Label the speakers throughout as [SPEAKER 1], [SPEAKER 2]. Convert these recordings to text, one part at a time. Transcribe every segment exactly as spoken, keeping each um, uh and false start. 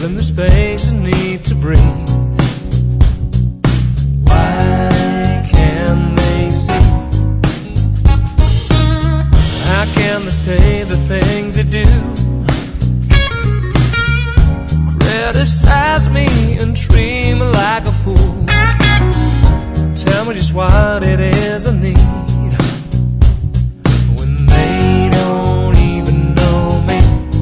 [SPEAKER 1] them the space and need to breathe. Why can't they see? How can they say the things they do? Criticize me and treat me like a fool. Tell me just what it is I need when they don't even know me.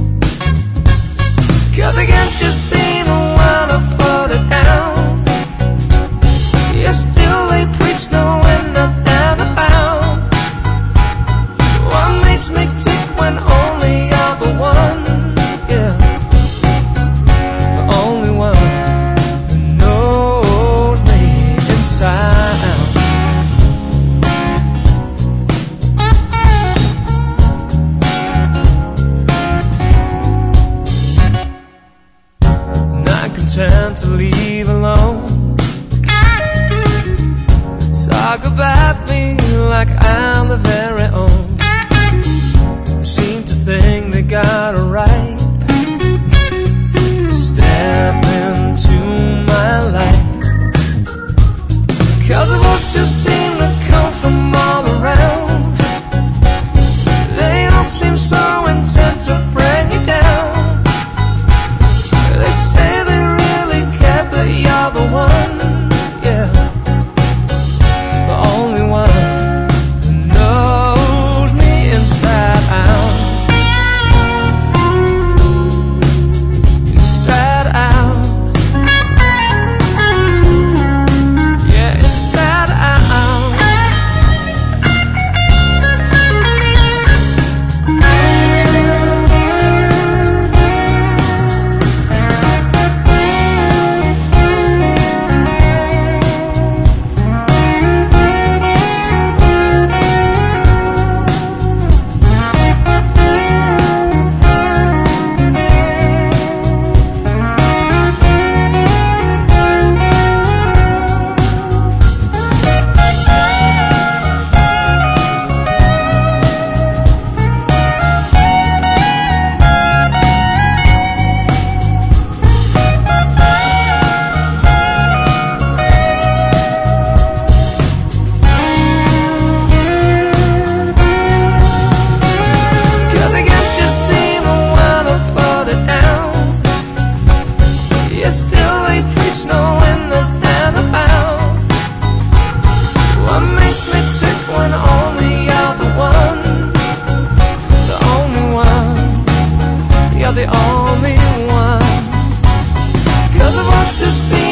[SPEAKER 1] Cause I can't just seem to wanna put it down. Yet still they preach knowing nothing about what makes me tick when only you're the one. Yeah, the only one who knows me inside out. Not content to leave alone, talk about me like I'm the very own. Seem to think they got a right to step into my life. Cause of what you seem to come from all around. They all seem so intent to bring you down. They say they really care, but you're the one. Yeah, the only one who knows me inside out. Inside out. Yeah, inside out. Still they preach knowing nothing about what makes me tick when only you're the one. The only one. You're the only one. Cause of what you see